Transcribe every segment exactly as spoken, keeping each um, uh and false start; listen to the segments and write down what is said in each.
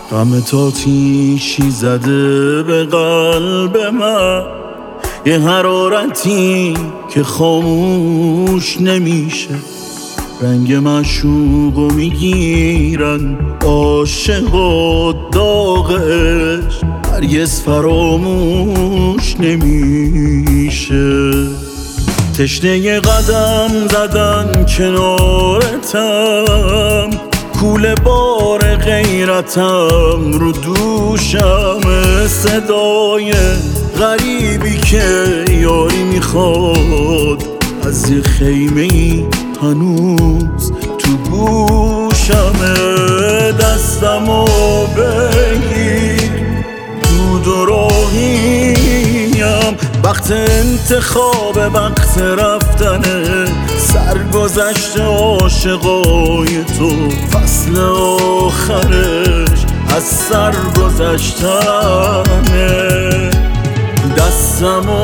غم تاتیشی زده به قلب من، یه حرارتی که خاموش نمیشه. رنگ معشوقو میگیرن عاشق و داغ عشق، هرگز فراموش نمیشه. تشنه قدم زدن کنارتم، کوله بار غیرتم رو دوشم، صدای غریبی که یاری میخواد از یه خیمه ای هنوز تو گوشمه. دستمو بگیر دود و راهیم، وقت انتخاب وقت رفتنه، سرگذشت عاشقای تو فصل آخرش از سر گذشتنه. دستمو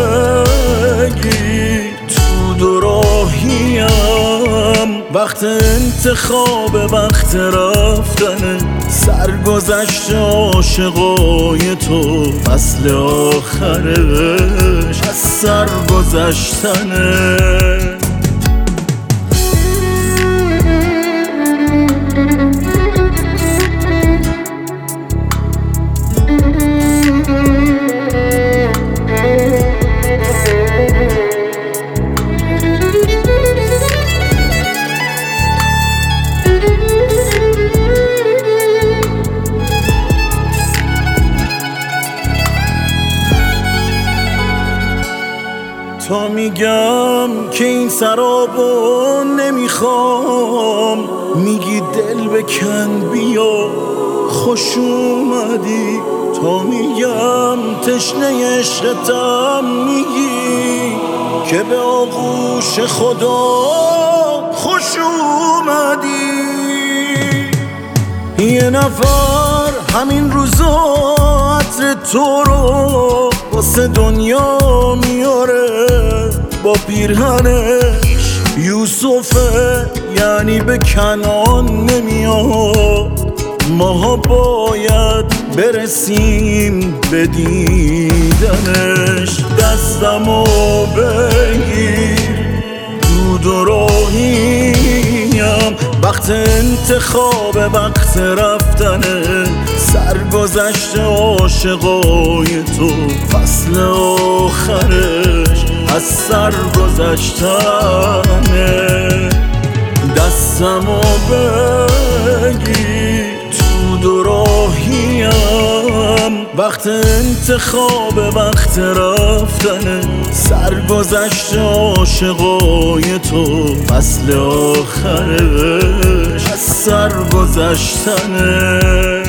بگیر تو دو راهیم، وقت انتخاب وقت رفتنه، سرگذشت عاشقای تو فصل آخرش از سر گذشتنه. تا میگم که این سرابو نمیخوام، میگی دل بکن بیا خوش اومدی. تا میگم تشنه عشقتم، میگی که به آغوش خدا خوش اومدی. یه نفر همین روزا عطر تو رو واسه دنیا میاره با پیرهنش. یوسفه یعنی به کنعان نمیاد، ماها باید برسیم به دیدنش. دستمو بگیر دود و راهیم، وقت انتخاب وقت رفتنه، سرگذشت عاشقای تو فصل آخرش از سر گذشتنه. دستمو بگیر تو دو راهیم، وقت انتخاب وقت رفتنه، سرگذشت عاشقای تو فصل آخرش از سر گذشتنه.